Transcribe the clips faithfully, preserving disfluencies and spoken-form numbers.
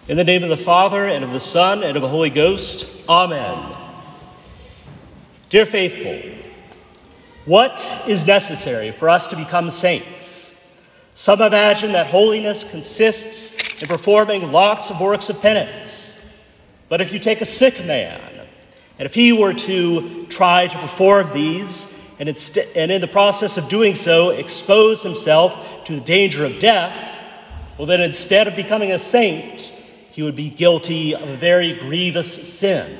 In the name of the Father, and of the Son, and of the Holy Ghost, Amen. Dear faithful, what is necessary for us to become saints? Some imagine that holiness consists in performing lots of works of penance. But if you take a sick man, and if he were to try to perform these, and, inst- and in the process of doing so expose himself to the danger of death, well then instead of becoming a saint, he would be guilty of a very grievous sin.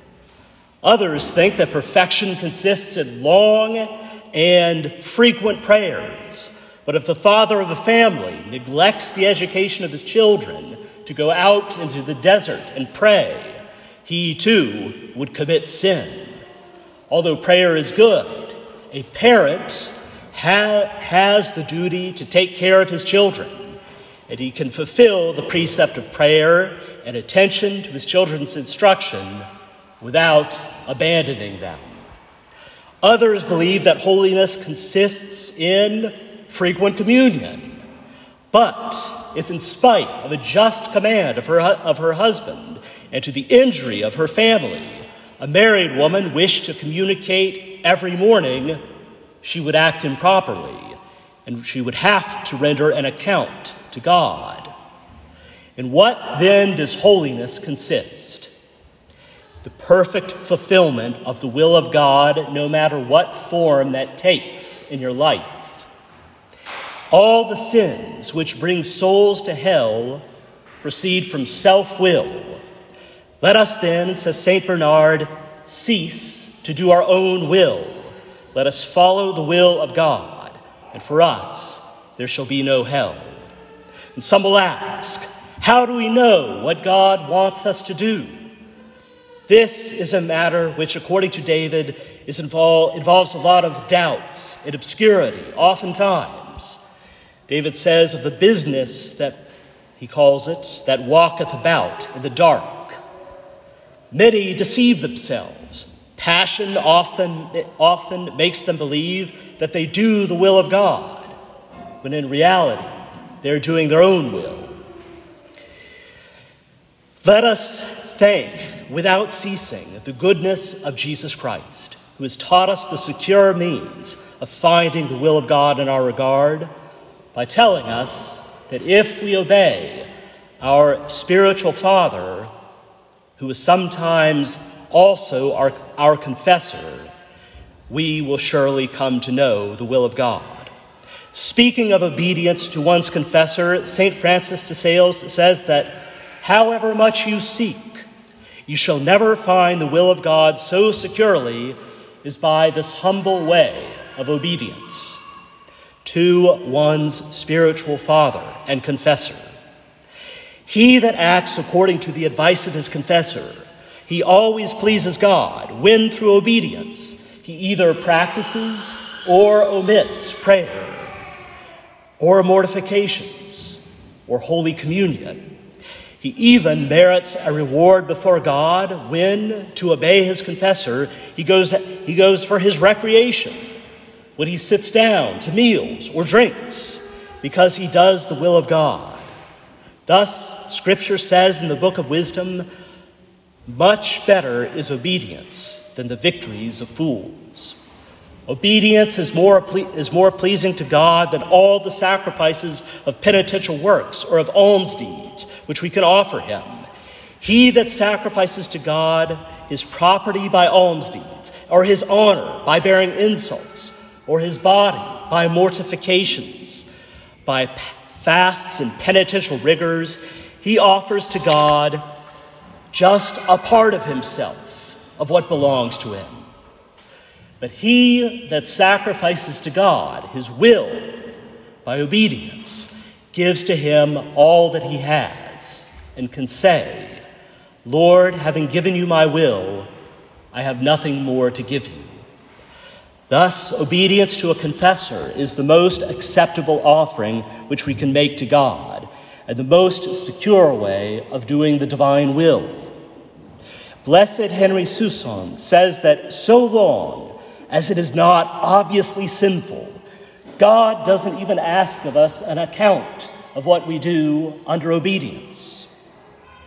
Others think that perfection consists in long and frequent prayers. But if the father of a family neglects the education of his children to go out into the desert and pray, he too would commit sin. Although prayer is good, a parent ha- has the duty to take care of his children, and he can fulfill the precept of prayer and attention to his children's instruction without abandoning them. Others believe that holiness consists in frequent communion. But if in spite of a just command of her, of her husband and to the injury of her family, a married woman wished to communicate every morning, she would act improperly, and she would have to render an account to God. In what then does holiness consist? The perfect fulfillment of the will of God, no matter what form that takes in your life. All the sins which bring souls to hell proceed from self-will. Let us then, says Saint Bernard, cease to do our own will. Let us follow the will of God, and for us there shall be no hell. And some will ask, how do we know what God wants us to do? This is a matter which, according to David, is involve, involves a lot of doubts and obscurity, oftentimes. David says of the business that, he calls it, that walketh about in the dark. Many deceive themselves. Passion often, often makes them believe that they do the will of God, when in reality, they're doing their own will. Let us thank without ceasing the goodness of Jesus Christ, who has taught us the secure means of finding the will of God in our regard by telling us that if we obey our spiritual Father, who is sometimes also our, our confessor, we will surely come to know the will of God. Speaking of obedience to one's confessor, Saint Francis de Sales says that however much you seek, you shall never find the will of God so securely as by this humble way of obedience to one's spiritual father and confessor. He that acts according to the advice of his confessor, he always pleases God when through obedience he either practices or omits prayer, or mortifications, or Holy Communion. He even merits a reward before God when, to obey his confessor, he goes, he goes for his recreation, when he sits down to meals or drinks, because he does the will of God. Thus, Scripture says in the Book of Wisdom, much better is obedience than the victories of fools. Obedience is more, ple- is more pleasing to God than all the sacrifices of penitential works or of alms deeds which we can offer him. He that sacrifices to God his property by alms deeds, or his honor by bearing insults, or his body by mortifications, by p- fasts and penitential rigors, he offers to God just a part of himself, of what belongs to him. But he that sacrifices to God his will by obedience gives to him all that he has and can say, Lord, having given you my will, I have nothing more to give you. Thus, obedience to a confessor is the most acceptable offering which we can make to God, and the most secure way of doing the divine will. Blessed Henry Sousson says that so long as it is not obviously sinful, God doesn't even ask of us an account of what we do under obedience.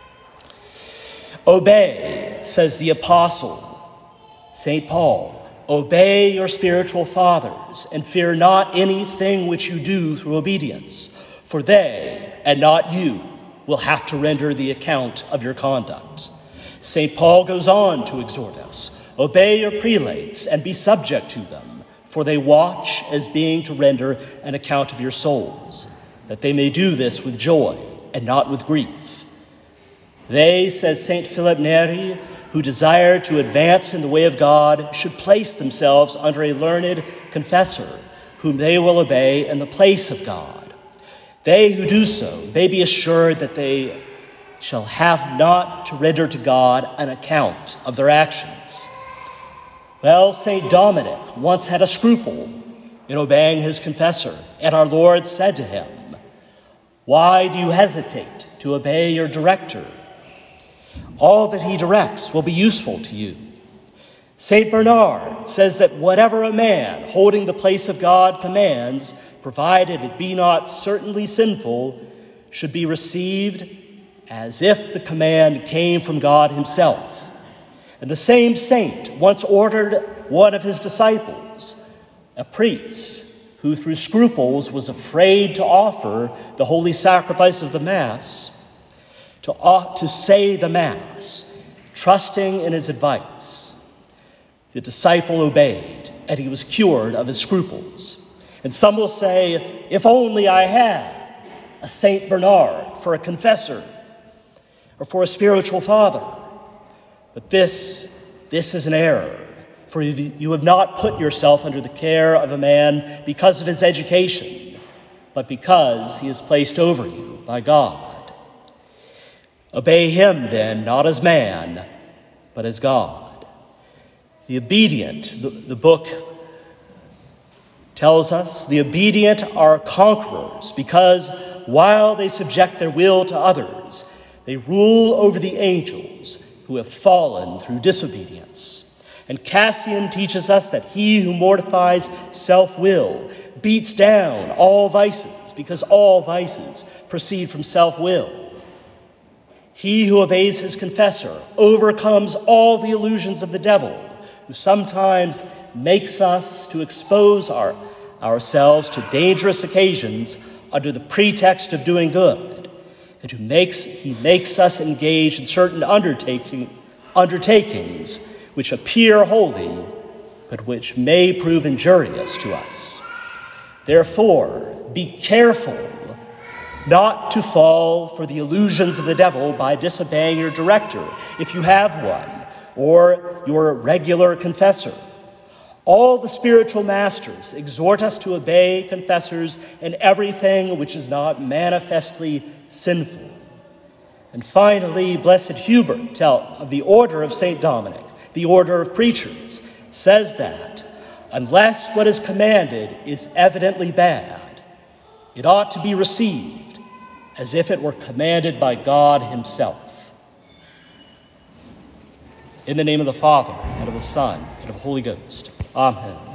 Obey, says the apostle Saint Paul. Obey your spiritual fathers, and fear not anything which you do through obedience, for they, and not you, will have to render the account of your conduct. Saint Paul goes on to exhort us, obey your prelates and be subject to them, for they watch as being to render an account of your souls, that they may do this with joy and not with grief. They, says Saint Philip Neri, who desire to advance in the way of God should place themselves under a learned confessor, whom they will obey in the place of God. They who do so may be assured that they shall have not to render to God an account of their actions. Well, Saint Dominic once had a scruple in obeying his confessor, and our Lord said to him, "Why do you hesitate to obey your director? All that he directs will be useful to you." Saint Bernard says that whatever a man holding the place of God commands, provided it be not certainly sinful, should be received as if the command came from God himself. And the same saint once ordered one of his disciples, a priest, who through scruples was afraid to offer the holy sacrifice of the Mass, to, uh, to say the Mass, trusting in his advice. The disciple obeyed, and he was cured of his scruples. And some will say, if only I had a Saint Bernard for a confessor or for a spiritual father. But this, this is an error, for you have not put yourself under the care of a man because of his education, but because he is placed over you by God. Obey him, then, not as man, but as God. The obedient, the, the book tells us, the obedient are conquerors because while they subject their will to others, they rule over the angels who have fallen through disobedience. And Cassian teaches us that he who mortifies self-will beats down all vices because all vices proceed from self-will. He who obeys his confessor overcomes all the illusions of the devil, who sometimes makes us to expose our, ourselves to dangerous occasions under the pretext of doing good, and who makes, he makes us engage in certain undertaking, undertakings which appear holy, but which may prove injurious to us. Therefore, be careful not to fall for the illusions of the devil by disobeying your director, if you have one, or your regular confessor. All the spiritual masters exhort us to obey confessors in everything which is not manifestly sinful. And finally, Blessed Hubert tell, of the order of Saint Dominic, the order of preachers, says that unless what is commanded is evidently bad, it ought to be received as if it were commanded by God himself. In the name of the Father, and of the Son, and of the Holy Ghost. Amen.